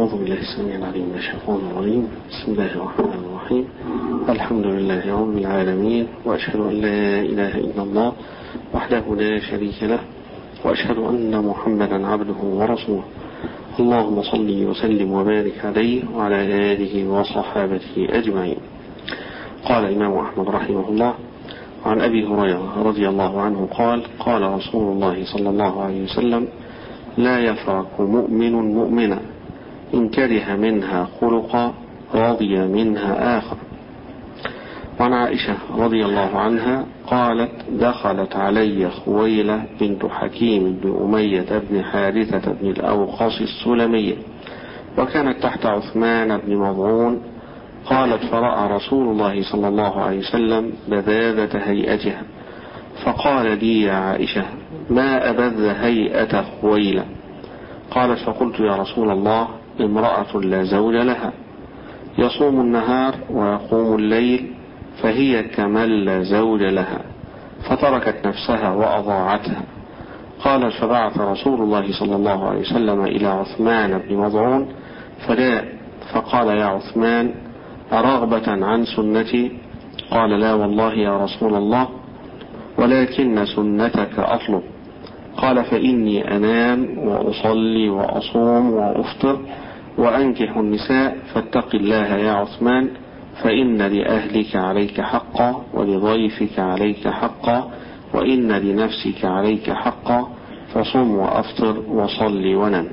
أعوذ بالله السميع العليم من الشيطان الرجيم. بسم الله الرحمن الرحيم. الحمد لله رب العالمين، وأشهد أن لا إله إلا الله وحده لا شريك له، وأشهد أن محمدا عبده ورسوله. اللهم صل وسلم وبارك عليه وعلى آله وصحابته أجمعين. قال الإمام أحمد رحمه الله: عن أبي هريرة رضي الله عنه قال: قال رسول الله صلى الله عليه وسلم: لا يفرق مؤمن مؤمنا إن كره منها خلقا رضي منها آخر. وعن عائشة رضي الله عنها قالت: دخلت علي خويلة بنت حكيم بن أمية بن حارثة بن الأوقاص السلمية، وكانت تحت عثمان بن مظعون. قالت: فرأى رسول الله صلى الله عليه وسلم بذاذة هيئتها، فقال لي: يا عائشة، ما أبذ هيئة خويلة؟ قالت: فقلت: يا رسول الله، امرأة لا زوج لها، يصوم النهار ويقوم الليل، فهي كمن لا زوج لها، فتركت نفسها وأضاعتها. قالت: فبعث رسول الله صلى الله عليه وسلم إلى عثمان بن مظعون فجاء، فقال: يا عثمان، أرغبة عن سنتي؟ قال: لا والله يا رسول الله، ولكن سنتك أطلب. قال: فإني أنام وأصلي وأصوم وأفطر وأنكح النساء، فاتق الله يا عثمان، فإن لأهلك عليك حقا، ولضيفك عليك حقا، وإن لنفسك عليك حقا، فصم وأفطر وصلي ونم.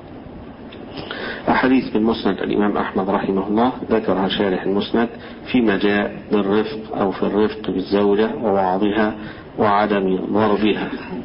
أحاديث من مسند الإمام أحمد رحمه الله ذكرها شارح المسند فيما جاء بالرفق أو في الرفق بالزوجة ووعظها وعدم ضربها.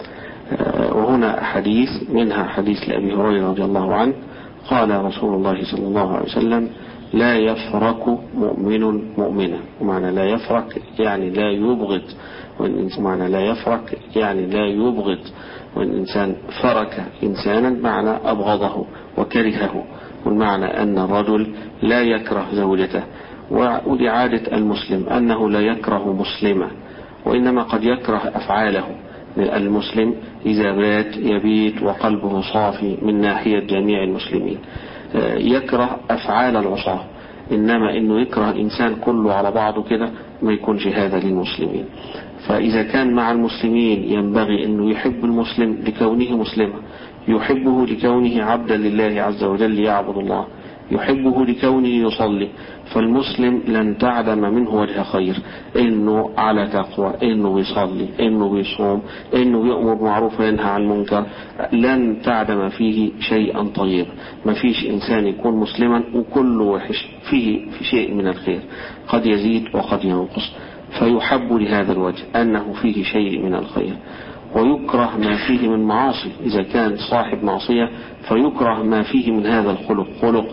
وهنا أحاديث، منها حديث لأبي هريرة رضي الله عنه قال رسول الله صلى الله عليه وسلم: لا يفرق مؤمن مؤمنا. ومعنى لا يفرق يعني لا يبغض، ومعنى لا يفرق يعني لا يبغض، والإنسان فرك إنسانا معنى أبغضه وكرهه، والمعنى أن الرجل لا يكره زوجته. ودي عادة المسلم أنه لا يكره مسلمة، وإنما قد يكره أفعاله. المسلم إذا بات يبيت وقلبه صافي من ناحية جميع المسلمين، يكره أفعال العصاة، إنما إنه يكره إنسان كله على بعضه كده ما يكونش هذا للمسلمين. فإذا كان مع المسلمين ينبغي أنه يحب المسلم لكونه مسلما، يحبه لكونه عبدا لله عز وجل يعبد الله، يحبه لكونه يصلي. فالمسلم لن تعدم منه وجه خير، إنه على تقوى، إنه بيصلي، إنه بيصوم، إنه يأمر معروف وينهى عن المنكر، لن تعدم فيه شيئا طيب. ما فيش إنسان يكون مسلما وكله وحش، فيه في شيء من الخير، قد يزيد وقد ينقص، فيحب لهذا الوجه أنه فيه شيء من الخير. ويكره ما فيه من معاصي، إذا كان صاحب معصية فيكره ما فيه من هذا الخلق، خلق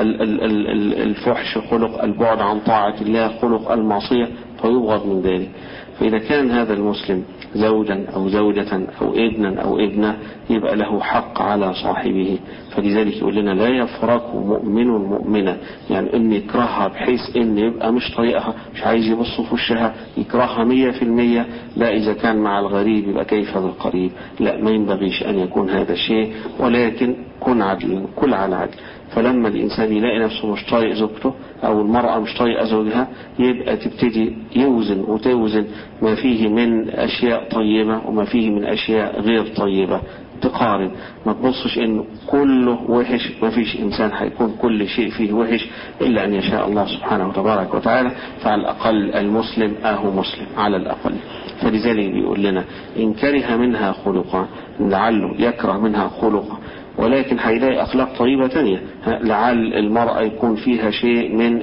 الفحش، خلق البعد عن طاعة الله، خلق المعصية، فيبغض من ذلك. فإذا كان هذا المسلم زوجا أو زوجة أو ابنا أو ابنة يبقى له حق على صاحبه. فلذلك يقول لنا: لا يفرق مؤمن مؤمنة، يعني إن يكرهها بحيث إن يبقى مش طريقها، مش عايز يبص في وشها، يكرهها 100%. لا، إذا كان مع الغريب يبقى كيف بالقريب؟ لا، ما ينبغيش أن يكون هذا الشيء، ولكن كن عدل، كل على عدل. فلما الإنسان يلاقي نفسه مش طايق زوجته أو المرأة مش طايقة زوجها، يبقى تبتدي يوزن وتوزن ما فيه من أشياء طيبة وما فيه من أشياء غير طيبة، تقارن. ما تبصش إنه كله وحش، ما فيش إنسان هيكون كل شيء فيه وحش إلا أن يشاء الله سبحانه وتبارك وتعالى. فعلى الأقل المسلم مسلم على الأقل. فلذلك بيقول لنا: إن كره منها خلقا، لعله يكره منها خلقا، ولكن هيلاقي أخلاق طيبة تانية. لعل المرأة يكون فيها شيء من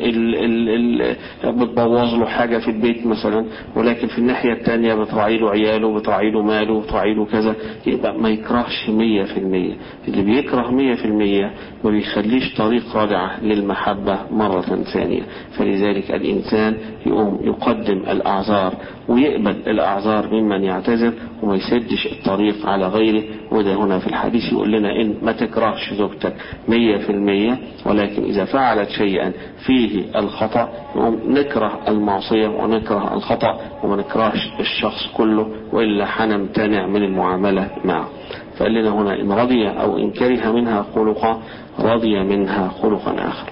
بتبوظ له حاجة في البيت مثلا، ولكن في الناحية التانية بتراعي له عياله، بتراعي له ماله، بتراعي له كذا، يبقى ما يكرهش 100%. اللي بيكره 100% ما بيخليش طريق رادعة للمحبة مرة ثانية. فلذلك الإنسان يقوم يقدم الأعذار ويقبل الأعذار ممن يعتذر، وما يسدش الطريق على غيره. وده هنا في الحديث يقول لنا: إن ما تكرهش زوجتك 100%، ولكن إذا فعلت شيئا فيه الخطأ نكره المعصية ونكره الخطأ، وما نكرهش الشخص كله، وإلا حنمتنع من المعاملة معه. فقال لنا هنا إن رضي أو إن كره منها خلقا رضي منها خلقا آخر.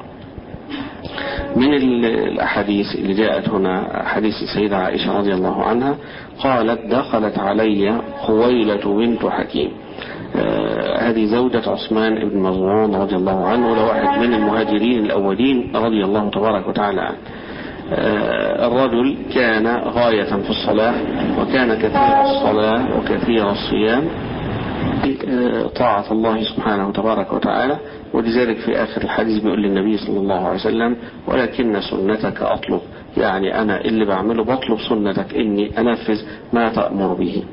من الأحاديث اللي جاءت هنا حديث السيدة عائشة رضي الله عنها قالت دخلت علي خويلة بنت حكيم، هذه زوجة عثمان بن مظعون رضي الله عنه، ولواحد من المهاجرين الأولين رضي الله تبارك وتعالى عنه. الرجل كان غاية في الصلاة، وكان كثير الصلاة وكثير الصيام طاعة الله سبحانه وتبارك وتعالى، ولذلك في آخر الحديث بيقول للنبي صلى الله عليه وسلم ولكن سنتك أطلب، يعني أنا اللي بعمله بطلب سنتك إني أنفذ ما تأمر به.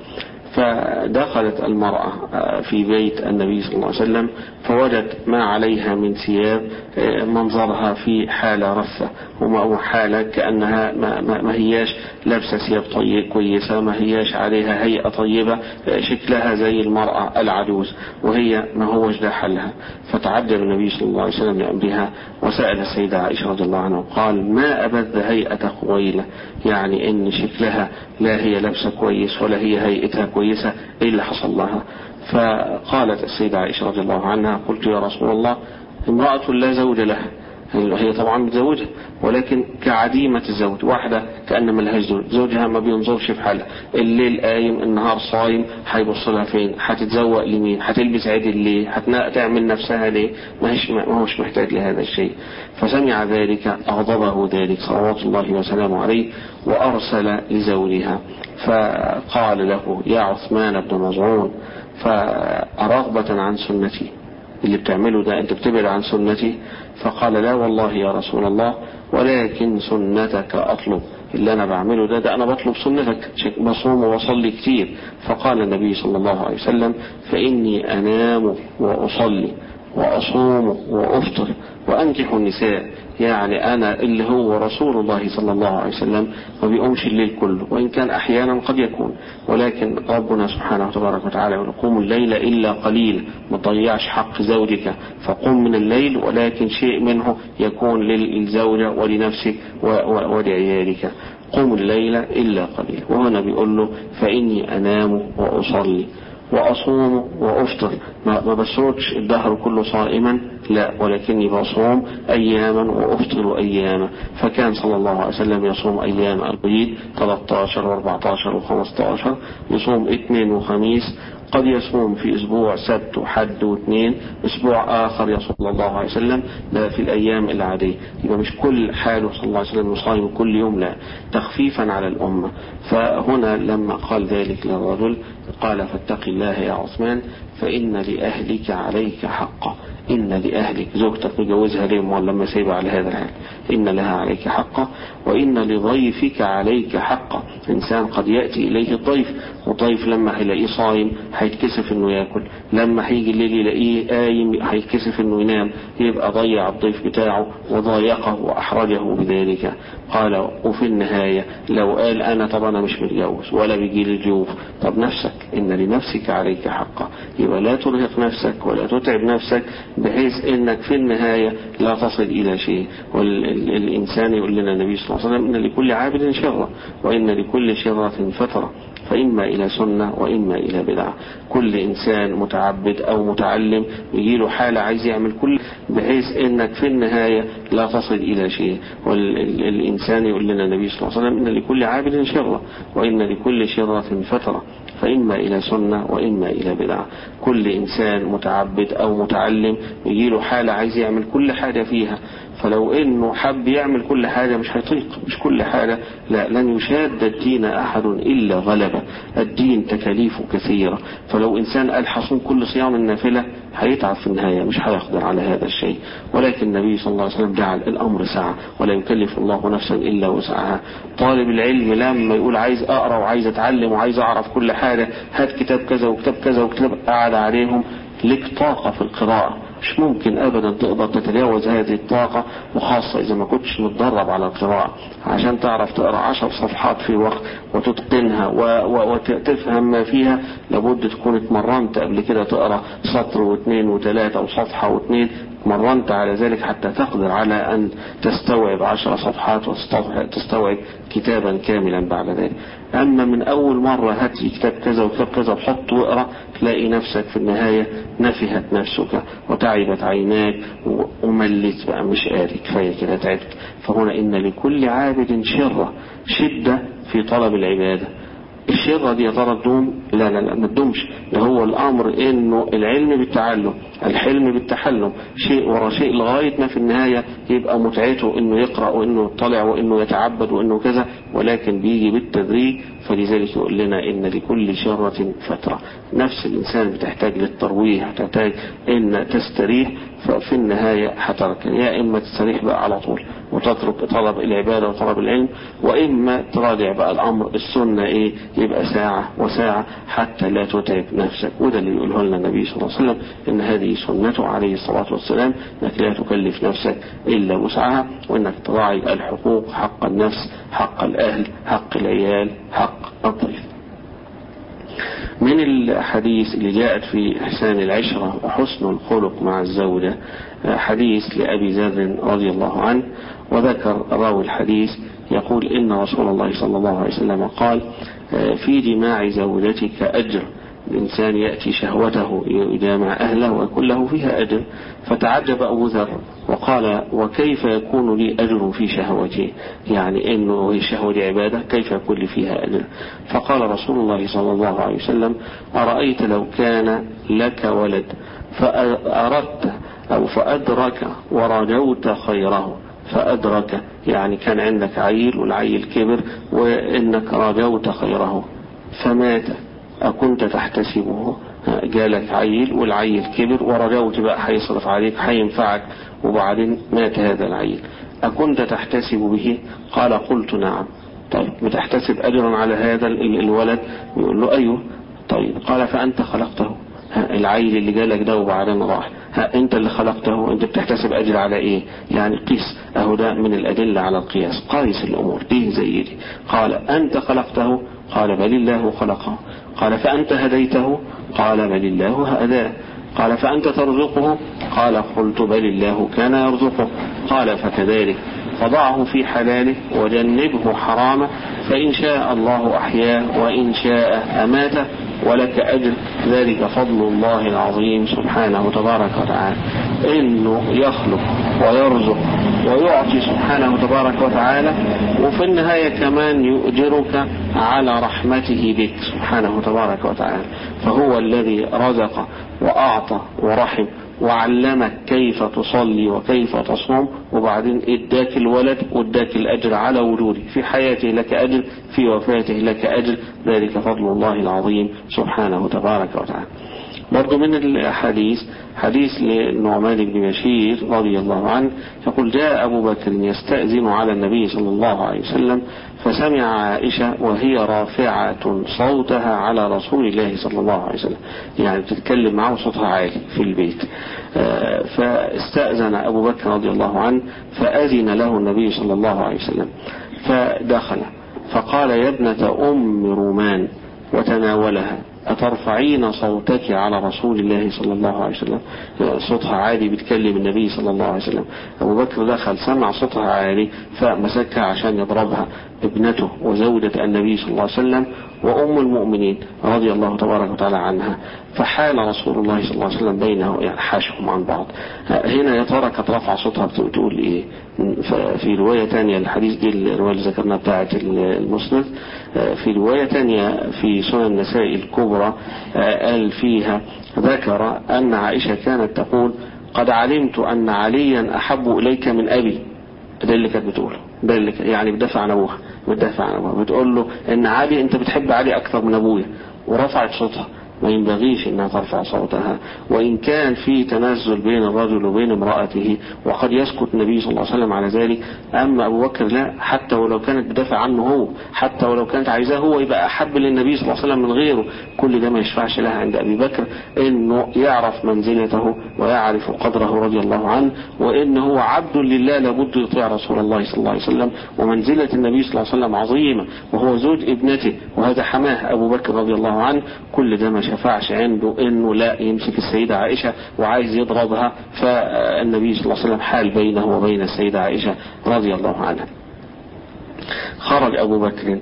فدخلت المرأة في بيت النبي صلى الله عليه وسلم فوجدت ما عليها من ثياب، منظرها في حالة رثة وحالة كأنها ما هياش لابسة ثياب كويسة، ما هياش عليها هيئة طيبة، شكلها زي المرأة العجوز وهي ما هوش ده حالها. فتعجب النبي صلى الله عليه وسلم لأمرها وسأل السيدة عائشة رضي الله عنها قال ما أبذ هيئة خويلة، يعني إن شكلها لا هي لابسة كويس ولا هي هيئتها كويسة، إيه اللي حصل لها؟ فقالت السيدة عائشة رضي الله عنها قلت يا رسول الله امرأة لا زوج لها، هي طبعا متزوجة ولكن كعديمة الزوج، واحدة كأن ملهاش زوج، زوجها ما بينظرش في حالها، الليل قايم النهار صايم، هيبص لها فين؟ هتتزوق لمين؟ هتلبس عدل ليه؟ هتعمل نفسها ليه؟ ما هوش محتاج لهذا الشيء. فسمع ذلك أغضبه ذلك صلوات الله وسلامه عليه وأرسل لزوجها فقال له يا عثمان بن مظعون فرغبة عن سنتي اللي بتعمله ده أنت بتبعد عن سنتي؟ فقال لا والله يا رسول الله ولكن سنتك أطلب، اللي أنا بعمله ده أنا بطلب سنتك، بصوم وأصلي كتير. فقال النبي صلى الله عليه وسلم فإني أنام وأصلي وأصوم وأفطر وأنكح النساء، يعني أنا اللي هو رسول الله صلى الله عليه وسلم ما بيقومش الليل كله، وإن كان أحيانا قد يكون، ولكن ربنا سبحانه وتبارك وتعالى يقوم الليل إلا قليل، ما تضيعش حق زوجك فقم من الليل، ولكن شيء منه يكون للزوجة ولنفسك ولعيالك، قم الليل إلا قليل. وهنا بيقول له فإني أنام وأصلي وأصوم وأفطر، ما بسرقش الدهر كله صائما، لا، ولكني بصوم أياما وأفطر أياما. فكان صلى الله عليه وسلم يصوم أيام العيد 13 و14 و15، يصوم اثنين وخميس، قد يصوم في أسبوع سبت وحد واثنين، أسبوع آخر يصوم صلى الله عليه وسلم لا في الأيام العادية. يبقى مش كل حاله صلى الله عليه وسلم يصائم كل يوم، لا، تخفيفا على الأمة. فهنا لما قال ذلك للرجل قال فاتق الله يا عثمان فإن لأهلك عليك حقا، إن لأهلك زوجتك مجوزها لهم ولا لما سيبها على هذا الحال، إن لها عليك حقا، وإن لضيفك عليك حقا. إنسان قد يأتي إليه الضيف، وضيف لما هيلاقيه صايم هيتكسف إنه يأكل، لما هيجي الليل يلاقيه قايم هيتكسف إنه ينام، يبقى ضيع الضيف بتاعه وضايقه وأحرجه بذلك. قال وفي النهاية لو قال أنا طب أنا مش متجوز ولا بيجي لي ضيوف، طب نفسك إن لنفسك عليك حقا، يبقى لا ترهق نفسك ولا تتعب نفسك بحيث إنك في النهاية لا تصل إلى شيء. والإنسان يقول لنا النبي صلى الله عليه وسلم إن لكل عابد شرة وإن لكل شرة فترة، فإما إلى سنة وإما إلى بدعة. كل إنسان متعبد أو متعلم يجيله حالة عايز يعمل كل بحيث إنك في النهاية لا تصل إلى شيء. والإنسان يقول لنا النبي صلى الله عليه وسلم إن لكل عابد شرة وإن لكل شرة فترة، فإما إلى سنة وإما إلى بدعة. كل إنسان متعبد أو متعلم يجيله حالة عايز يعمل كل حاجة فيها، فلو إنه حب يعمل كل حاجة مش هيطيق، مش كل حاجة، لا، لن يشاد الدين أحد إلا غلبه، الدين تكاليفه كثيرة، فلو إنسان قال حصوم كل صيام النافلة هيتعب في النهاية، مش هيقدر على هذا الشيء. ولكن النبي صلى الله عليه وسلم جعل الأمر سعة ولا يكلف الله نفسا إلا وسعها. طالب العلم لما يقول عايز أقرأ وعايز أتعلم وعايز أعرف كل حاجة، هات كتاب كذا وكتاب كذا وكتاب، قاعد عليهم، لك طاقة في القراءة، مش ممكن أبدا تقدر تتجاوز هذه الطاقة، وخاصة إذا ما كنتش متدرب على القراءة عشان تعرف تقرأ 10 صفحات في وقت وتتقنها وتفهم ما فيها. لابد تكون اتمرنت قبل كده تقرأ سطر واثنين وثلاثة أو صفحة واثنين، مرنت على ذلك حتى تقدر على أن تستوعب 10 صفحات وتستوعب كتابا كاملا بعد ذلك. أما من أول مرة هات لي كتاب كذا وكتاب كذا وحط واقرأ، تلاقي نفسك في النهاية نفهت نفسك وتعبت عيناك وملت بقى مش قادر، كفاية كده تعبت. فهنا إن لكل عابد شدة في طلب العبادة. الشرة دي يا ترى تدوم؟ لا ما تدومش. ده هو الأمر إنه العلم بالتعلم، الحلم بالتحلم، شيء ورا شيء لغاية ما في النهاية يبقى متعته إنه يقرأ وإنه يطلع وإنه يتعبد وإنه كذا، ولكن بيجي بالتدريج. فلذلك يقول لنا إن لكل شرة فترة. نفس الإنسان بتحتاج للترويح، تحتاج إن تستريح، ففي النهاية هتركن. يا إما تستريح بقى على طول وتترك طلب العبادة وطلب العلم، وإما تراجع بقى الأمر السنة إيه، يبقى ساعة وساعة حتى لا تتعب نفسك. وده اللي يقوله لنا النبي صلى الله عليه وسلم، إن هذه سنته عليه الصلاة والسلام، إنك لا تكلف نفسك إلا وسعها، وإنك تراعي الحقوق، حق النفس، حق الأهل، حق العيال، حق الضيف. من الحديث اللي جاءت في إحسان العشرة وحسن الخلق مع الزوجة حديث لأبي ذر رضي الله عنه، وذكر راوي الحديث يقول إن رسول الله صلى الله عليه وسلم قال: في جماع زوجتك أجر. الإنسان يأتي شهوته يجامع أهله ويكون له فيها أجر. فتعجب أبو ذر وقال: وكيف يكون لي أجر في شهوتي؟ يعني إنه الشهوة دي عبادة، كيف يكون لي فيها أجر؟ فقال رسول الله صلى الله عليه وسلم: أرأيت لو كان لك ولد فأردت أو فأدرك ورجوت خيره. فأدرك يعني كان عندك عيل والعيل كبر وإنك رجوت خيره فمات، أكنت تحتسبه؟ جالك عيل والعيل كبر ورجوت بقى هيصرف عليك هينفعك وبعدين مات هذا العيل، أكنت تحتسب به؟ قال: قلت نعم. طيب بتحتسب أجرا على هذا الولد؟ يقول له: أيوه. طيب قال: فأنت خلقته؟ العيل اللي جالك ده وبعدين راح، انت اللي خلقته، انت بتحتسب اجر على ايه؟ يعني قيس. اهو ده من الادله على القياس، قايس الامور دي زي دي. قال: انت خلقته؟ قال: بل الله خلقه. قال: فانت هديته؟ قال: بل الله هداه. قال: فانت ترزقه؟ قال: قلت: بل الله كان يرزقه. قال: فكذلك، فضعه في حلاله وجنبه حرامه، فإن شاء الله أحياه وإن شاء أماته، ولك أجر. ذلك فضل الله العظيم سبحانه تبارك وتعالى، إنه يخلق ويرزق ويعطي سبحانه تبارك وتعالى، وفي النهاية كمان يؤجرك على رحمته بك سبحانه تبارك وتعالى. فهو الذي رزق وأعطى ورحم وعلمك كيف تصلي وكيف تصوم، وبعدين اداك الولد واداك الأجر على وجوده، في حياته لك أجر، في وفاته لك أجر. ذلك فضل الله العظيم سبحانه تبارك وتعالى. برضو من الحديث حديث للنعمان بن بشير رضي الله عنه يقول: جاء أبو بكر يستأذن على النبي صلى الله عليه وسلم، فسمع عائشة وهي رافعة صوتها على رسول الله صلى الله عليه وسلم، يعني تتكلم معه صوتها عالي في البيت. فاستأذن أبو بكر رضي الله عنه، فأذن له النبي صلى الله عليه وسلم، فدخل فقال: يا ابنة أم رومان، وتناولها: أترفعين صوتك على رسول الله صلى الله عليه وسلم؟ صوتها عالي بتكلم النبي صلى الله عليه وسلم. أبو بكر دخل سمع صوتها عالي فمسكها عشان يضربها، ابنته وزوجة النبي صلى الله عليه وسلم وأم المؤمنين رضي الله تبارك وتعالى عنها. فحال رسول الله صلى الله عليه وسلم بينه، يعني حاشهم عن بعض. هنا يا ترى كانت رافعة صوتها بتقول إيه؟ في رواية تانية الحديث دي الرواية اللي ذكرنا بتاعة المسند، في رواية تانية في سنن النسائي الكبرى قال فيها ذكر أن عائشة كانت تقول: قد علمت أن عليا أحب إليك من أبي. ده اللي كانت بتقوله، ده اللي يعني بتدافع عن أبوها، بتقول له إن علي أنت بتحب علي أكثر من أبويا، ورفعت صوتها. ما ينبغيش انها ترفع صوتها، وان كان في تنزل بين الرجل وبين امرأته وقد يسكت النبي صلى الله عليه وسلم على ذلك. اما ابو بكر لا، حتى ولو كانت بدافع عنه هو، حتى ولو كانت عايزاه هو يبقى احب للنبي صلى الله عليه وسلم من غيره، كل ده ما يشفعش لها عند ابي بكر انه يعرف منزلته ويعرف قدره رضي الله عنه، وان هو عبد لله لابد يطيع رسول الله صلى الله عليه وسلم، ومنزلة النبي صلى الله عليه وسلم عظيمة، وهو زوج ابنته وهذا حماه ابو بكر رضي الله عنه. كل ده ما شفعش عنده انه لا يمسك السيدة عائشة وعايز يضربها، فالنبي صلى الله عليه وسلم حال بينه وبين السيدة عائشة رضي الله عنها. خرج أبو بكر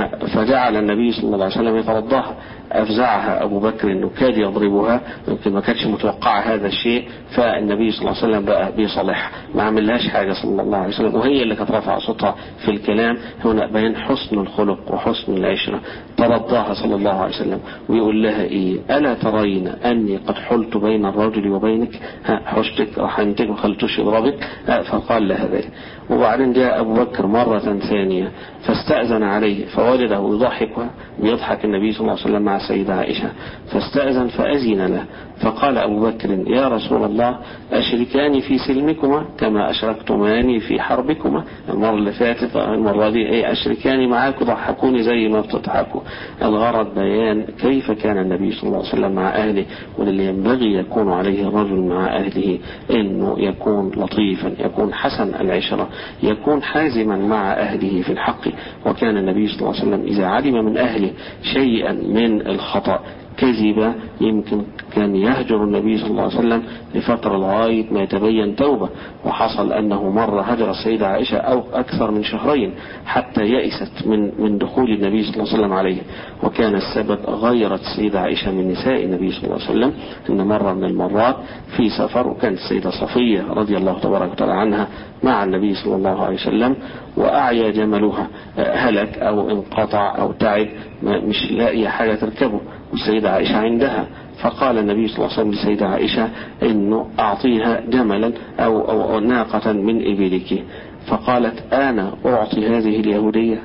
فجعل النبي صلى الله عليه وسلم يترضاها، أفزعها أبو بكر أنه كاد يضربها، يمكن ما كانش متوقع هذا الشيء، فالنبي صلى الله عليه وسلم بقى بيصالحها، ما عملهاش حاجة صلى الله عليه وسلم، وهي اللي كانت رافعة صوتها في الكلام. هنا بين حسن الخلق وحسن العشرة، ترضاها صلى الله عليه وسلم ويقول لها إيه؟ ألا ترين أني قد حلت بين الرجل وبينك؟ حشتك رحمتك ما خلتوش يضربك. فقال لها ذلك. وبعدين جاء أبو بكر مرة ثانية فاستأذن عليه فوجده يضحك ويضحك النبي صلى الله عليه وسلم مع السيدة عائشة، فاستأذن فأذن له، فقال أبو بكر يا رسول الله أشركاني في سلمكما كما أشركتماني في حربكما؟ المرة اللي فاتت المرة دي إيه؟ أشركاني معاك ضحكوني زي ما بتضحكوا. الغرض بيان كيف كان النبي صلى الله عليه وسلم مع أهله، واللي ينبغي يكون عليه الرجل مع أهله إنه يكون لطيفا، يكون حسن العشرة، يكون حازما مع أهله في الحق. وكان النبي صلى الله عليه وسلم إذا علم من أهله شيئا من الخطأ كذبة يمكن كان يهجر النبي صلى الله عليه وسلم لفترة لغاية ما يتبين توبة. وحصل أنه مرة هجر السيدة عائشة أو أكثر من شهرين حتى يئست من دخول النبي صلى الله عليه وسلم عليه، وكان السبب غيرت السيدة عائشة من نساء النبي صلى الله عليه وسلم. إن مرة من المرات في سفر وكانت السيدة صفية رضي الله تبارك وتعالى عنها مع النبي صلى الله عليه وسلم، وأعيا جملها، هلك أو انقطع أو تعب، مش لاقي حاجة تركبه، والسيدة عائشة عندها. فقال النبي صلى الله عليه وسلم للسيدة عائشة إنه أعطيها جملا أو ناقة من إبلك. فقالت أنا أعطي هذه اليهودية؟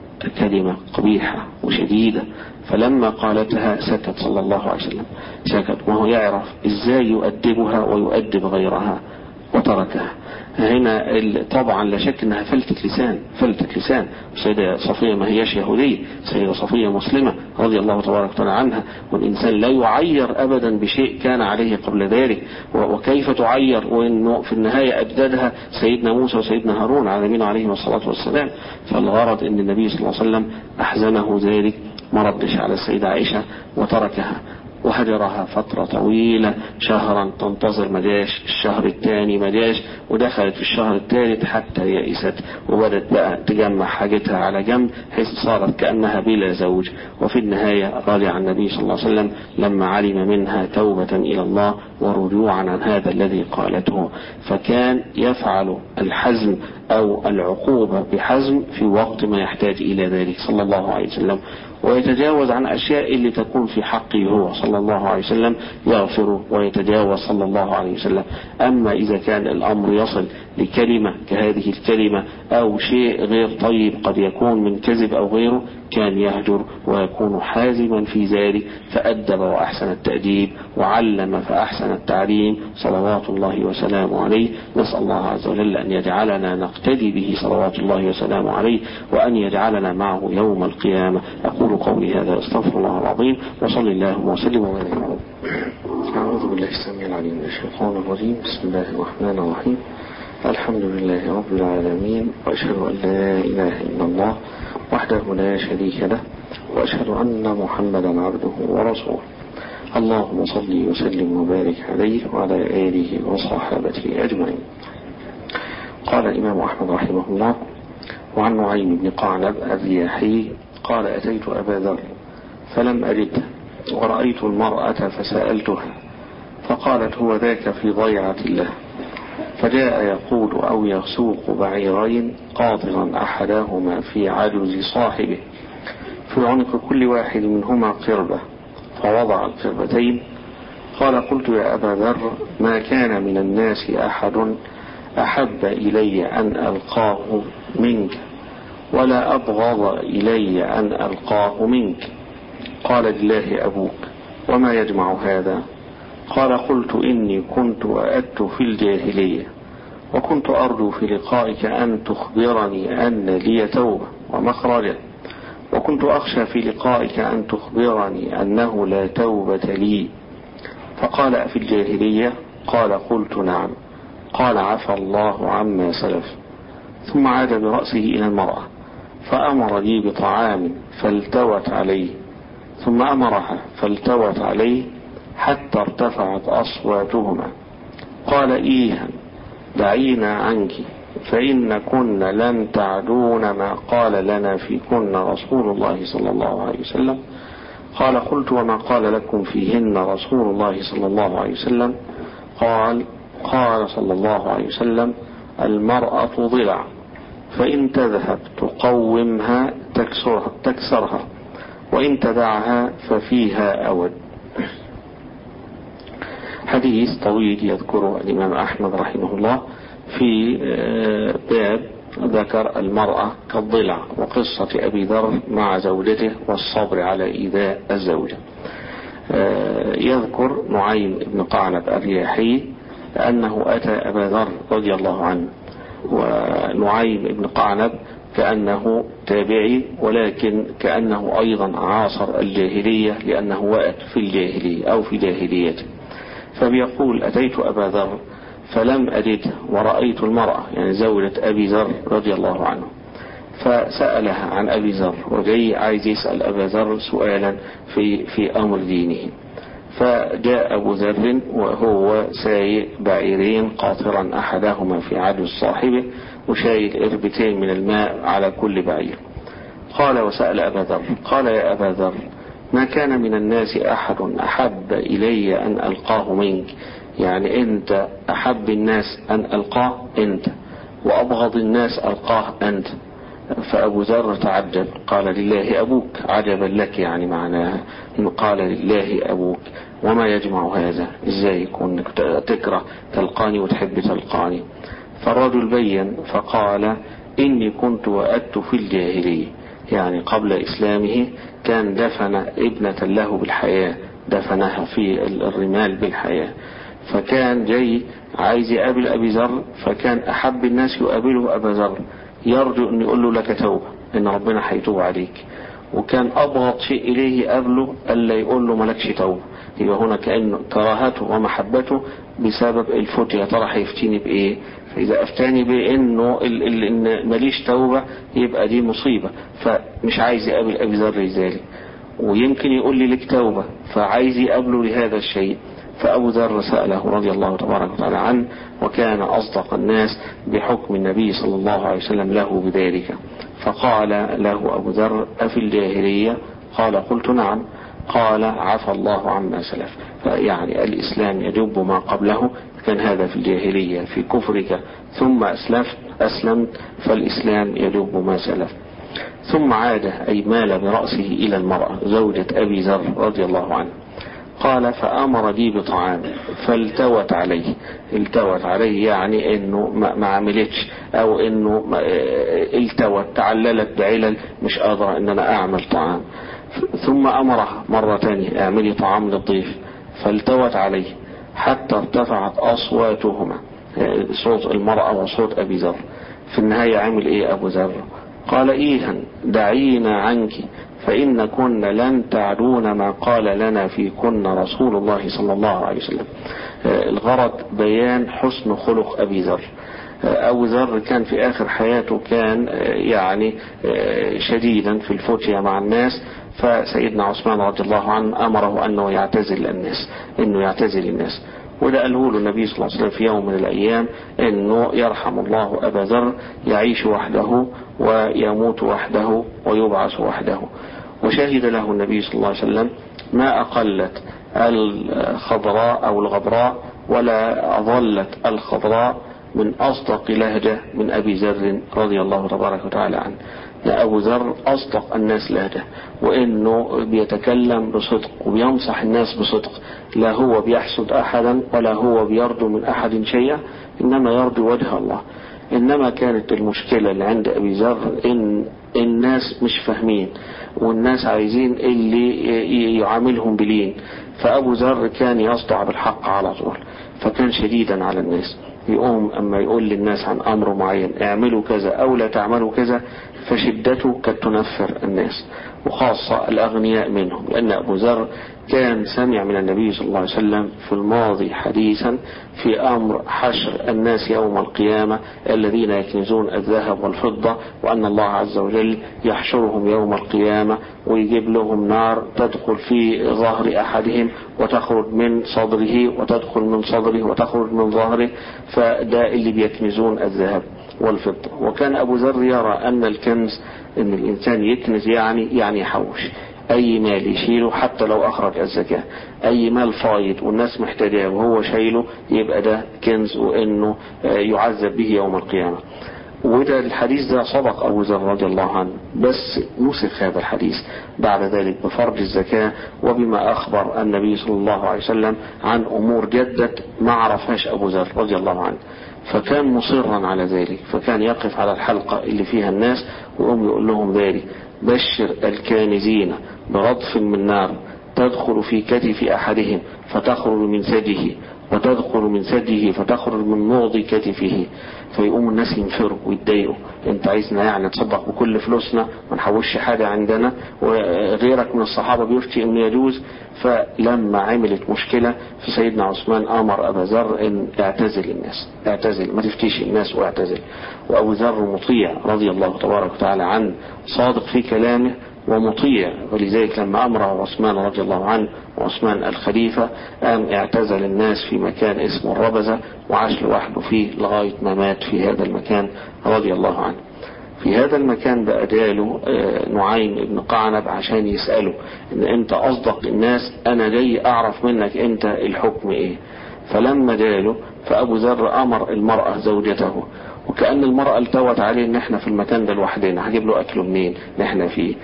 كلمة قبيحة وشديدة. فلما قالتها سكت صلى الله عليه وسلم، سكت وهو يعرف إزاي يؤدبها ويؤدب غيرها وتركها. هنا طبعا لا شك انها فلتة لسان. السيدة صفية ما هياش يهودية، السيدة صفية مسلمة رضي الله تبارك وتعالى عنها، والإنسان لا يعير أبدا بشيء كان عليه قبل ذلك. وكيف تعير وإنه في النهاية أجدادها سيدنا موسى وسيدنا هارون على نبينا عليه الصلاة والسلام. فالغرض ان النبي صلى الله عليه وسلم أحزنه ذلك، ما ردش على السيدة عائشة وتركها وهجرها فترة طويلة، شهرا تنتظر مجاش، الشهر الثاني مجاش، ودخلت في الشهر الثالث حتى يئست وبدت بقى تجمع حاجتها على جنب حيث صارت كأنها بلا زوج. وفي النهاية رجع النبي صلى الله عليه وسلم لما علم منها توبة إلى الله ورجوعا عن هذا الذي قالته، فكان يفعل الحزم أو العقوبة بحزم في وقت ما يحتاج إلى ذلك صلى الله عليه وسلم، ويتجاوز عن أشياء اللي تكون في حقه هو صلى الله عليه وسلم، يغفر ويتجاوز صلى الله عليه وسلم. أما إذا كان الأمر يصل لكلمة كهذه الكلمة أو شيء غير طيب قد يكون من كذب أو غيره، كان يهجر ويكون حازما في ذلك، فأدب وأحسن التأديب وعلم فأحسن التعليم صلوات الله وسلامه عليه. نسأل الله عز وجل أن يجعلنا نقتدي به صلوات الله وسلامه عليه، وأن يجعلنا معه يوم القيامة. أقول قولي هذا أستغفر الله العظيم، وصلى الله وسلم وبارك على محمد. أعوذ بالله السميع العليم من الشيطان الرجيم. بسم الله الرحمن الرحيم. الحمد لله رب العالمين، وأشهد أن لا إله إلا الله وحده لا شريك له، وأشهد أن محمدا عبده ورسوله. اللهم صل وسلم وبارك عليه وعلى آله وصحابته أجمعين. قال الإمام أحمد رحمه الله: وعن نعيم بن قعنب الرياحي قال: أتيت أبا ذر فلم أجده، ورأيت المرأة فسألتها فقالت: هو ذاك في ضيعة الله. فجاء يقود أو يسوق بعيرين قاطرا أحداهما في عجز صاحبه، في عنق كل واحد منهما قربة، فوضع القربتين. قال: قلت يا أبا ذر: ما كان من الناس أحد أحب إلي أن ألقاه منك، ولا أبغض إلي أن ألقاه منك. قال: لله أبوك، وما يجمع هذا؟ قال: قلت إني كنت وأدت في الجاهلية، وكنت أرجو في لقائك أن تخبرني أن لي توبة ومخرجا، وكنت أخشى في لقائك أن تخبرني أنه لا توبة لي. فقال: أفي الجاهلية؟ قال: قلت نعم. قال: عفى الله عما سلف. ثم عاد برأسه إلى المرأة فأمر لي بطعام فالتوت عليه، ثم أمرها فالتوت عليه حتى ارتفعت أصواتهما. قال: إيها، دعينا عنك، فإن كن لن تعدون ما قال لنا فيكن رسول الله صلى الله عليه وسلم. قال قلت وما قال لكم فيهن رسول الله صلى الله عليه وسلم؟ قال صلى الله عليه وسلم المرأة ضلع، فإن تذهب تقومها تكسرها، وإن تدعها ففيها أود. حديث طويل يذكره الإمام أحمد رحمه الله في باب ذكر المرأة كالضلع وقصة أبي ذر مع زوجته والصبر على إيذاء الزوجة. يذكر نعيم بن قعنب الرياحي أنه أتى أبا ذر رضي الله عنه، ونعيم بن قعنب كأنه تابعي ولكن كأنه أيضا عاصر الجاهلية لأنه وقت في الجاهلية أو في جاهليته. فبيقول أتيت أبا ذر فلم أجده ورأيت المرأة يعني زوجة أبي ذر رضي الله عنه، فسألها عن أبي ذر وجاي عايز يسأل أبا ذر سؤالا في أمر دينه. فجاء أبو ذر وهو سايق بعيرين قاطرا أحدهما في عدو صاحبه وشايل إربتين من الماء على كل بعير. قال وسأل أبا ذر قال يا أبا ذر ما كان من الناس أحد أحب إلي أن ألقاه منك، يعني أنت أحب الناس أن ألقاه أنت وأبغض الناس ألقاه أنت. فأبو ذر تعجب قال لله أبوك، عجبا لك يعني معناها قال لله أبوك وما يجمع هذا، إزاي يكون تكره تلقاني وتحب تلقاني؟ فالرجل بين فقال إني كنت وأدت في الجاهلية، يعني قبل إسلامه كان دفن ابنة له بالحياة، دفنها في الرمال بالحياة، فكان جاي عايز يقابل أبي ذر، فكان أحب الناس يقابله أبا ذر يرجو أن يقول له لك توبة إن ربنا هيتوب عليك، وكان أبغض شيء إليه قبله ألا يقول له ملكش توبة. يبقى هنا كأنه كراهته ومحبته بسبب الفتية، يا ترى هيفتيني بإيه؟ فإذا أفتاني بإنه إن ماليش توبة يبقى دي مصيبة، فمش عايز يقابل أبي ذر ذلك، ويمكن يقول لي لك توبة فعايز يقابله لهذا الشيء. فأبو ذر سأله رضي الله تبارك وتعالى عنه، وكان أصدق الناس بحكم النبي صلى الله عليه وسلم له بذلك. فقال له أبو ذر أفي الجاهلية؟ قال قلت نعم. قال عفى الله عما سلف، يعني الإسلام يجب ما قبله، كان هذا في الجاهلية في كفرك ثم أسلمت فالإسلام يجب ما سلف. ثم عاد أي مال برأسه إلى المرأة زوجة أبي ذر رضي الله عنه. قال فأمر لي بطعام فالتوت عليه، التوت عليه يعني انه ما عملتش او انه التوت تعللت بعلل مش قادرة ان انا اعمل طعام. ثم امره مرة تانية اعملي طعام للضيف فالتوت عليه حتى ارتفعت اصواتهما، صوت المرأة وصوت ابي ذر. في النهاية عمل ايه ابو ذر؟ قال ايها دعينا عنك فإن كن لن تعدون ما قال لنا فيكن رسول الله صلى الله عليه وسلم. الغرض بيان حسن خلق أبي ذر. أبو ذر كان في آخر حياته كان يعني شديدا في الفتية مع الناس، فسيدنا عثمان رضي الله عنه أمره أنه يعتزل الناس، وده قاله له النبي صلى الله عليه وسلم في يوم من الأيام أنه يرحم الله أبا ذر يعيش وحده ويموت وحده ويبعث وحده. وشهد له النبي صلى الله عليه وسلم ما أقلت الخضراء أو الغبراء ولا أظلت الخضراء من أصدق لهجة من أبي ذر رضي الله تبارك وتعالى عنه. أبو ذر أصدق الناس لهجة، وإنه بيتكلم بصدق وبينصح الناس بصدق، لا هو بيحسد أحدا ولا هو بيرجو من أحد شيئا، إنما يرجو وجه الله. إنما كانت المشكلة اللي عند أبي ذر إن الناس مش فاهمين والناس عايزين اللي يعاملهم بلين، فأبو ذر كان يصدع بالحق على طول، فكان شديدا على الناس. يقوم أما يقول للناس عن أمر معين اعملوا كذا أو لا تعملوا كذا فشدته قد تنفر الناس، وخاصة الأغنياء منهم، لأن أبو ذر كان سمع من النبي صلى الله عليه وسلم في الماضي حديثا في أمر حشر الناس يوم القيامة الذين يكنزون الذهب والفضة، وأن الله عز وجل يحشرهم يوم القيامة ويجيب لهم نار تدخل في ظهر أحدهم وتخرج من صدره وتدخل من صدره وتخرج من ظهره، فده اللي بيكنزون الذهب. والفضة. وكان أبو ذر يرى أن الكنز أن الإنسان يكنز يعني يحوش أي مال يشيله حتى لو أخرج الزكاة، أي مال فايض والناس محتاجاه وهو شايله يبقى ده كنز وإنه يعذب به يوم القيامة. وده الحديث ده صدق أبو ذر رضي الله عنه، بس نسخ هذا الحديث بعد ذلك بفرض الزكاة وبما أخبر النبي صلى الله عليه وسلم عن أمور جدت ما عرفهاش أبو ذر رضي الله عنه، فكان مصرا على ذلك، فكان يقف على الحلقة اللي فيها الناس ويقوم يقول لهم ذلك: بشر الكانزين برضف من نار تدخل في كتف أحدهم فتخرج من ثديه وتدخل من ثديه فتخرج من موضع كتفه. فيقوم الناس ينفروا ويتضايقوا: انت عايزنا يعني تصدق بكل فلوسنا ما نحوش حاجة عندنا؟ وغيرك من الصحابة بيفتي انه يجوز. فلما عملت مشكلة في سيدنا عثمان امر ابا ذر ان اعتزل الناس، اعتزل ما تفتيش الناس واعتزل. وابو ذر مطيع رضي الله تبارك وتعالى عنه، صادق في كلامه ومطيع، ولذلك لما أمره عثمان رضي الله عنه وعثمان الخليفة قام اعتزل الناس في مكان اسمه الربزة وعاش لوحده فيه لغاية ما مات في هذا المكان رضي الله عنه. في هذا المكان بقى جاله نعيم بن قعنب عشان يسأله: ان انت اصدق الناس، انا جاي اعرف منك انت الحكم ايه. فلما جاله فابو ذر امر المرأة زوجته، وكأن المرأة التوت عليه ان احنا في المكان ده لوحدنا هجيب له اكله منين نحن فيه.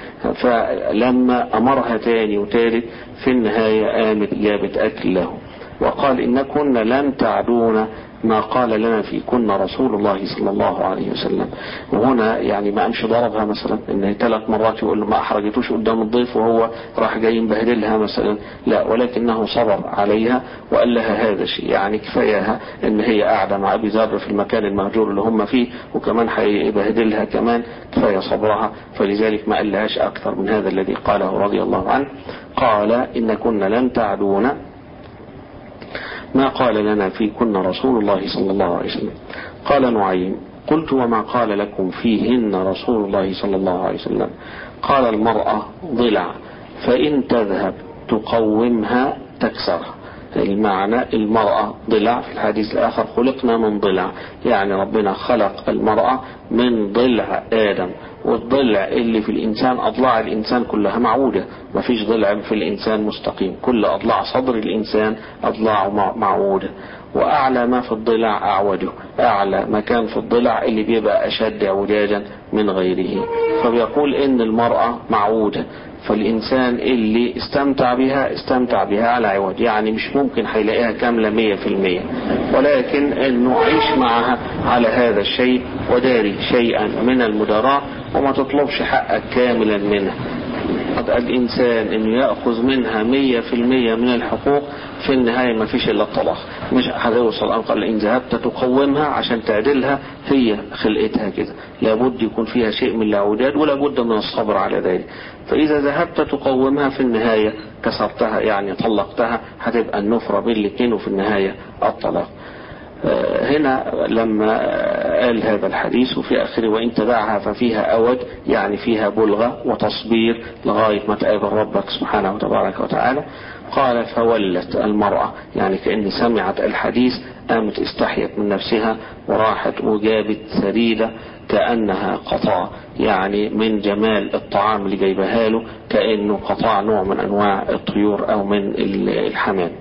فلما امرها تاني وتالت في النهاية قامت جابت اكل له وقال: إنكن لن تعدون ما قال لنا فيكن رسول الله صلى الله عليه وسلم. وهنا يعني ما قامش ضربها مثلا ان 3 مرات يقول له ما احرجتوش قدام الضيف وهو راح جاي مبهدلها مثلا، لا، ولكنه صبر عليها وقال لها هذا شيء يعني كفاياها ان هي قاعده مع ابي ذر في المكان المهجور اللي هم فيه وكمان هيبهدلها كمان، كفايه صبرها. فلذلك ما قالهاش اكثر من هذا الذي قاله رضي الله عنه. قال: إنكن لن تعدون ما قال لنا فيكن رسول الله صلى الله عليه وسلم. قال نعيم: قلت: وما قال لكم فيهن رسول الله صلى الله عليه وسلم؟ قال: المرأة ضلع، فإن تذهب تقومها تكسرها. المعنى المرأة ضلع، في الحديث الآخر خلقنا من ضلع، يعني ربنا خلق المرأة من ضلع آدم، والضلع اللي في الإنسان أضلاع الإنسان كلها معوجة، ما فيش ضلع في الإنسان مستقيم، كل أضلاع صدر الإنسان أضلاعه معوجة، وأعلى ما في الضلع أعوجه، أعلى مكان في الضلع اللي بيبقى أشد اعوجاجا من غيره. فبيقول إن المرأة معوجة، فالإنسان اللي استمتع بها على عوج، يعني مش ممكن هيلاقيها كاملة 100%، ولكن انه عيش معها على هذا الشيء وداري شيئا من المدراء وما تطلبش حقك كاملا منها. الإنسان انه يأخذ منها 100% من الحقوق، في النهاية ما فيش إلا الطلاق، مش هتوصل. قال: إن ذهبت تقومها عشان تعدلها، هي خلقتها كده، لابد يكون فيها شيء من الاعوجاج ولابد من الصبر على ذلك. فإذا ذهبت تقومها في النهاية كسرتها يعني طلقتها، هتبقى النفرة بين الاثنين وفي النهاية الطلاق. هنا لما قال هذا الحديث وفي آخره: وإن تدعها ففيها أود، يعني فيها بلغة وتصبير لغاية ما تقابل ربك سبحانه وتبارك وتعالى. قال: فولت المرأة، يعني كأن سمعت الحديث قامت استحيت من نفسها وراحت وجابت ثريدة كأنها قطاع، يعني من جمال الطعام اللي جايبها له كأنه قطاع نوع من أنواع الطيور أو من الحمام.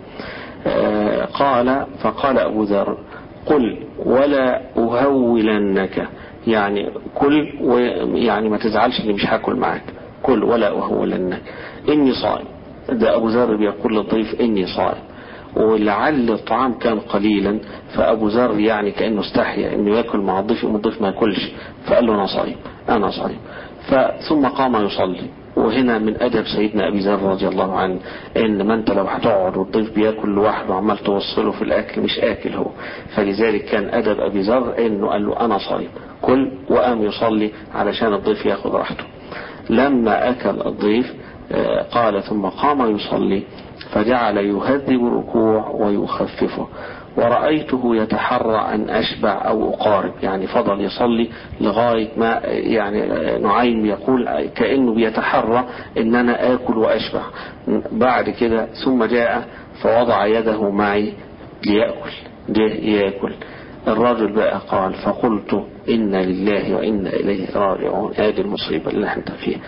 قال: فقال أبو ذر: قل ولا أهولنك، يعني كل يعني ما تزعلش اللي مش هاكل معاك، كل ولا أهولنك إني صائم. ده أبو ذر بيقول للضيف إني صائم، ولعل الطعام كان قليلا، فأبو ذر يعني كأنه استحيا إنه يأكل مع الضيف والضيف ما يأكلش، فقال له: أنا صائم. ثم قام يصلي. وهنا من أدب سيدنا أبي ذر رضي الله عنه إن ما أنت لو هتقعد والضيف بياكل لوحده وعمال توصله في الأكل مش آكل هو، فلذلك كان أدب أبي ذر إنه قال له: أنا صايم كل، وقام يصلي علشان الضيف ياخد راحته. لما أكل الضيف قال: ثم قام يصلي فجعل يهذب الركوع ويخففه، ورأيته يتحرى أن أشبع أو أقارب، يعني فضل يصلي لغاية ما يعني نعيم يقول كأنه بيتحرى إن أنا آكل وأشبع. بعد كده ثم جاء فوضع يده معي ليأكل، جه يأكل. الرجل بقى قال فقلت إن لله وإنا إليه راجعون. هذه المصيبة اللي احنا فيها.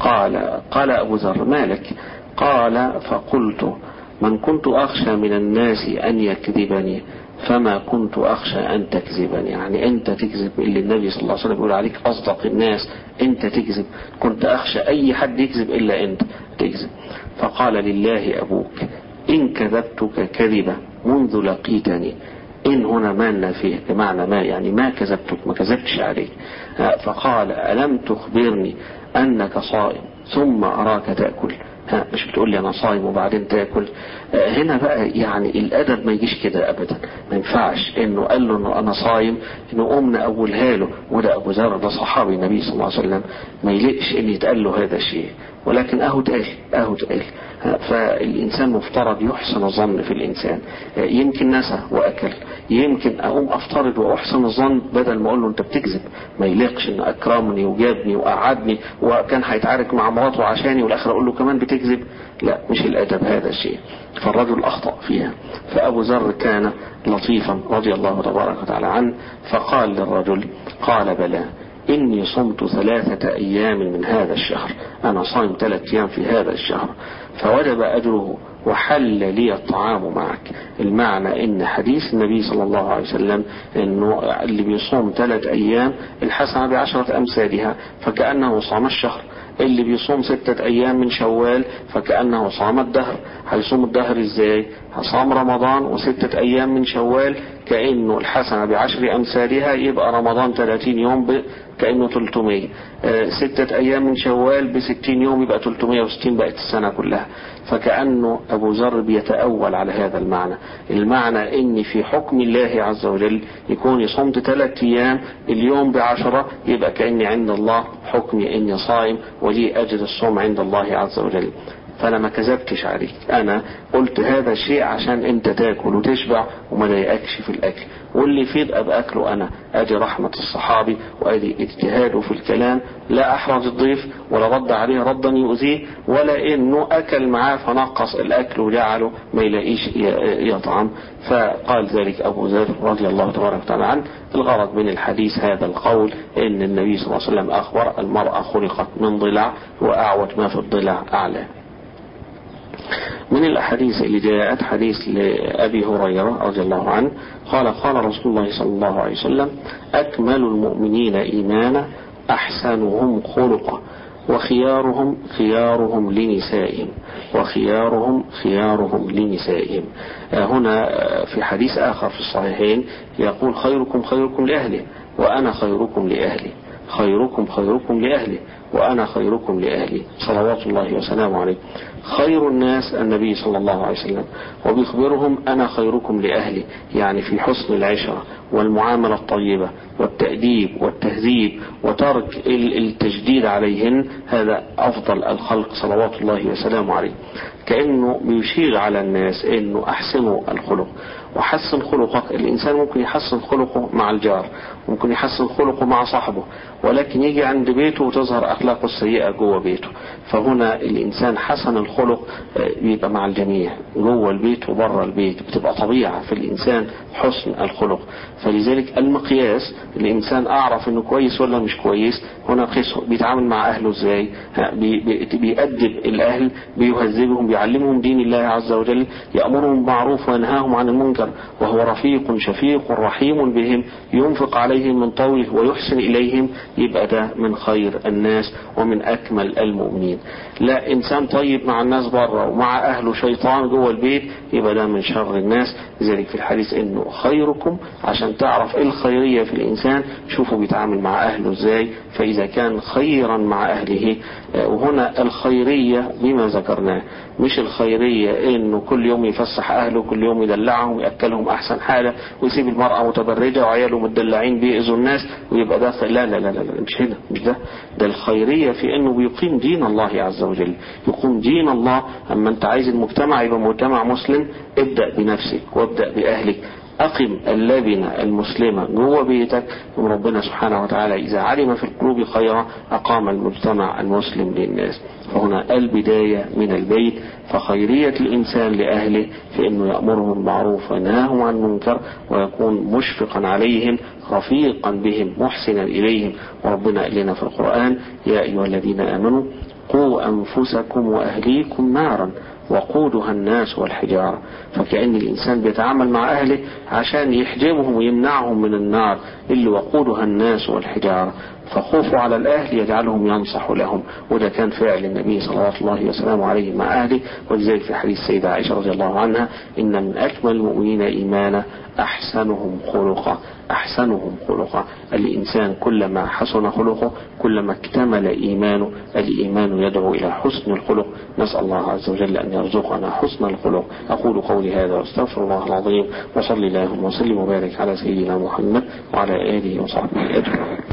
قال أبو ذر مالك؟ قال فقلت من كنت أخشى من الناس أن يكذبني فما كنت أخشى أن تكذبني. يعني أنت تكذب اللي النبي صلى الله عليه وسلم يقول عليك أصدق الناس، أنت تكذب. كنت أخشى أي حد يكذب إلا أنت تكذب. فقال لله أبوك إن كذبتك كذبة منذ لقيتني. إن هنا ما النافية بمعنى ما، يعني ما كذبتك، ما كذبتش عليك. فقال ألم تخبرني أنك صائم ثم أراك تأكل؟ مش بتقول لي أنا صايم وبعدين تأكل؟ هنا بقى يعني الأدب ما يجيش كده أبدا. ما ينفعش إنه قال له إنه أنا صايم إنه قمنا أولها له. وده أبو ذر ده صحابي النبي صلى الله عليه وسلم، ما يليقش إن يتقال له هذا الشيء. ولكن أهو تقال. فالإنسان مفترض يحسن الظن في الإنسان. يمكن نسى وأكل، يمكن أقوم أفترض وأحسن الظن بدل ما أقول له أنت بتكذب. ما يليقش إن أكرمني وجابني وقعدني وكان هيتعارك مع مراته عشاني والآخر أقول له كمان بتكذب. لا، مش الأدب هذا الشيء. فالرجل أخطأ فيها. فأبو ذر كان لطيفا رضي الله تبارك وتعالى عنه، فقال للرجل قال بلى إني صمت 3 أيام من هذا الشهر. أنا صايم 3 أيام في هذا الشهر فوجب أجره وحل لي الطعام معك. المعنى إن حديث النبي صلى الله عليه وسلم إنه اللي بيصوم 3 أيام الحسنة ب10 أمثالها فكأنه صام الشهر. اللي بيصوم 6 أيام من شوال فكأنه صام الدهر. هيصوم الدهر إزاي؟ هصام رمضان و6 أيام من شوال كأنه الحسنة ب10 أمثالها، يبقى رمضان 30 يوم كأنه 300. 6 أيام من شوال ب60 يوم يبقى 360، بقت السنة كلها. فكأنه أبو ذر بيتأول على هذا المعنى. المعنى إن في حكم الله عز وجل يكون صمت 3 أيام اليوم ب10 يبقى كأني عند الله حكمي إني صائم ولي أجر الصوم عند الله عز وجل. فأنا ما كذبتش عليك، أنا قلت هذا الشيء عشان أنت تاكل وتشبع وما ضايقكش في الأكل، واللي يفيد أبقى أكله أنا. أدي رحمة الصحابي وأدي اجتهاده في الكلام. لا أحرج الضيف ولا رد عليه ردا يؤذيه، ولا إنه أكل معاه فنقص الأكل وجعله ما يلاقيش يطعم. فقال ذلك أبو ذر رضي الله تبارك وتعالى عنه. الغرض من الحديث هذا القول إن النبي صلى الله عليه وسلم أخبر المرأة خلقت من ضلع وأعوج ما في الضلع أعلى. من الأحاديث اللي جاءت حديث لأبي هريرة رضي الله عنه قال قال رسول الله صلى الله عليه وسلم أكمل المؤمنين إيمانا أحسنهم خلقا وخيارهم لنسائهم خيارهم لنسائهم. هنا في حديث آخر في الصحيحين يقول خيركم لأهله وأنا خيركم لأهلي. خيركم لأهله وأنا خيركم لأهلي صلوات الله وسلامه عليه. خير الناس النبي صلى الله عليه وسلم، وبيخبرهم أنا خيركم لأهلي، يعني في حسن العشرة والمعاملة الطيبة والتأديب والتهذيب وترك التجديد عليهن. هذا أفضل الخلق صلوات الله وسلامه عليه. كأنه بيشير على الناس أنه أحسنوا الخلق وحسن خلقك. الإنسان ممكن يحسن خلقه مع الجار، ممكن يحسن خلقه مع صاحبه، ولكن يجي عند بيته وتظهر أخلاقه السيئة جوه بيته. فهنا الإنسان حسن الخلق بيبقى مع الجميع جوه البيت وبره البيت، بتبقى طبيعة في الإنسان حسن الخلق. فلذلك المقياس الإنسان أعرف أنه كويس ولا مش كويس. هنا قيس بيتعامل مع أهله إزاي، بيأدب الأهل، بيهذبهم، بيعلمهم دين الله عز وجل، يأمرهم بالمعروف وينهاهم عن المنكر، وهو رفيق شفيق رحيم بهم، ينفق عليهم من طوله ويحسن إليهم. يبقى ده من خير الناس ومن أكمل المؤمنين. لا إنسان طيب مع الناس بره ومع أهله شيطان جوه البيت، يبقى ده من شر الناس. لذلك في الحديث إنه خيركم، عشان تعرف الخيرية في الإنسان شوفوا بيتعامل مع أهله إزاي. فإذا كان خيرا مع أهله، وهنا الخيرية بما ذكرناه، مش الخيرية إنه كل يوم يفسح أهله، كل يوم يدلعهم ويأكلهم أحسن حالة ويسيب المرأة متبرجة وعياله متدلعين بيئذوا الناس ويبقى ده لا لا لا لا، مش هنا، مش ده الخيرية في إنه بيقيم دين الله عز وجل، يقيم دين الله. أما أنت عايز المجتمع يبقى مجتمع مسلم، ابدأ بنفسك وابدأ بأهلك أقم اللبنة المسلمة جوه بيتك، وربنا سبحانه وتعالى إذا علم في القلوب خيرا أقام المجتمع المسلم للناس. فهنا البداية من البيت. فخيرية الإنسان لأهله في أنه يأمرهم بالمعروف وينهاهم عن المنكر ويكون مشفقا عليهم رفيقا بهم محسنا إليهم. وربنا قال لنا في القرآن: يا أيها الذين آمنوا قوا أنفسكم وأهليكم نارا وقودها الناس والحجارة. فكأن الإنسان بيتعامل مع أهله عشان يحجمهم ويمنعهم من النار اللي وقودها الناس والحجارة. فخوفه على الأهل يجعلهم ينصح لهم، وده كان فعل النبي صلى الله وسلامه عليه مع أهله. ولذلك في حديث السيدة عائشة رضي الله عنها: إن من أكمل المؤمنين إيمانا أحسنهم خلقا. أحسنهم خلقا. الإنسان كلما حسن خلقه كلما اكتمل إيمانه. الإيمان يدعو إلى حسن الخلق. نسأل الله عز وجل أن يرزقنا حسن الخلق. أقول قولي هذا واستغفر الله العظيم، وصلي اللهم وسلم وبارك على سيدنا محمد وعلى آله وصحبه أجمعين.